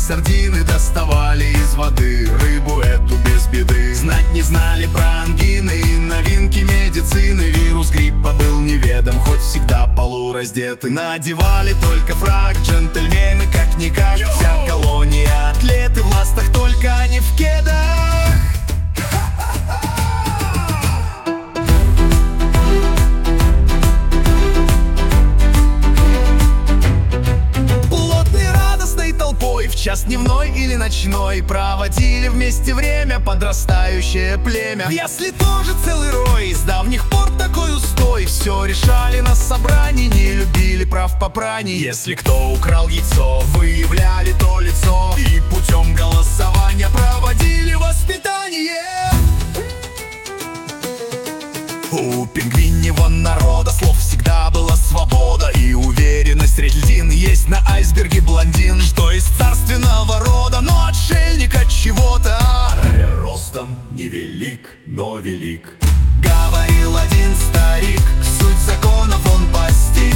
сардины доставали из воды, рыбу эту без беды. Знать не знали про ангины и новинки медицины. Вирус гриппа был неведом, хоть всегда полураздеты. Надевали только фрак, джентльмены как-никак. Вся колония атлеты в ластах, только они в кедах. В час дневной или ночной проводили вместе время подрастающее племя. Если тоже целый рой, с давних пор такой устой. Все решали на собрании, не любили прав попраний. Если кто украл яйцо, выявляли то лицо и путем голосования проводили воспитание. У пингвиньего народа слов всегда была свобода и уверенность. Средь льдин есть на айсберге блондин, что из царственного рода, но отшельник от чего-то. Ростом невелик, но велик. Говорил один старик, суть законов он постиг.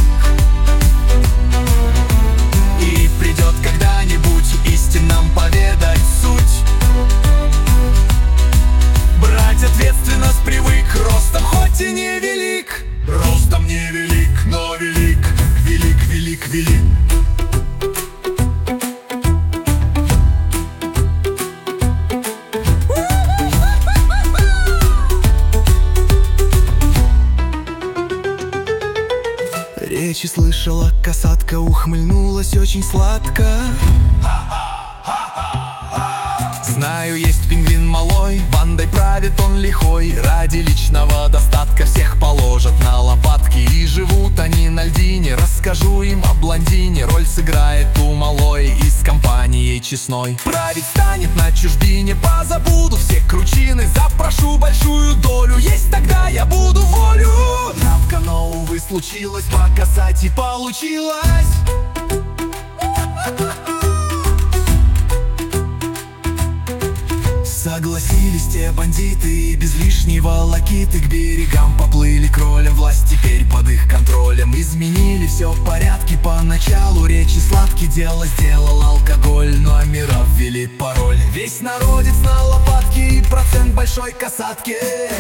И придет когда-нибудь истин нам поведать суть. Брать ответственность привык, ростом хоть и не велик. Ростом не велик, но велик, велик, велик, велик. Речи слышала касатка, ухмыльнулась очень сладко. Знаю, есть пингвин малой, бандой правит он лихой. Ради личного достатка всех положат на лопатки. И живут они на льдине, расскажу им о блондине. Роль сыграет у малой и с компанией честной. Править станет на чужбине, позабуду все кручины. Запрошу большую долю, есть тогда я буду волю. Травка, но, увы, случилось, показать и получилось. Согласились те бандиты, и без лишнего лакиты к берегам поплыли кролем. Власть теперь под их контролем. Изменили все в порядке, поначалу речи сладкие. Дело сделал алкоголь, номера ввели пароль. Весь народец на лопатке и процент большой касатки.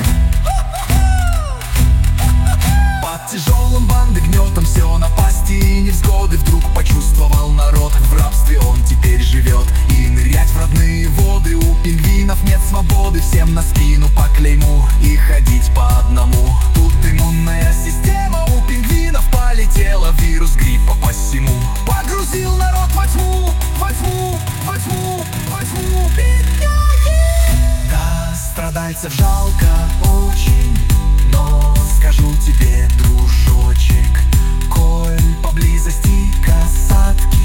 Под тяжелым банды гнетом все напасти и невзгоды. Вдруг почувствовал народ, в рабстве он теперь живет. И нырять в родные воды у пингвинов нет свободы. Всем на спину по клейму и ходить по одному. Тут иммунная система у пингвинов полетела. Вирус гриппа посему погрузил народ во тьму, во тьму, во тьму, во тьму. Да, страдальцев жалко очень, но скажу тебе, дружочек, коль поблизости касатки,